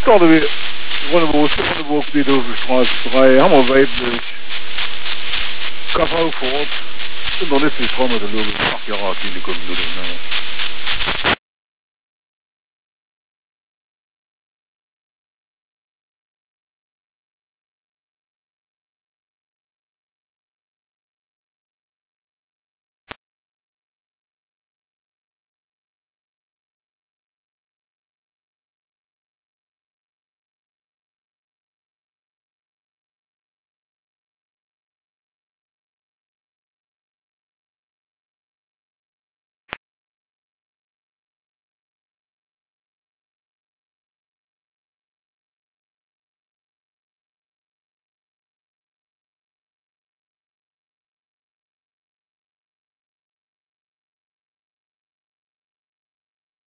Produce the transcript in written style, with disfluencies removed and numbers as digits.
starte weer. Ronneboek dit over straat. Helemaal weidelijk. Kaf ook voort. En dan is het gewoon met de lul. Ach ja, die komen doen.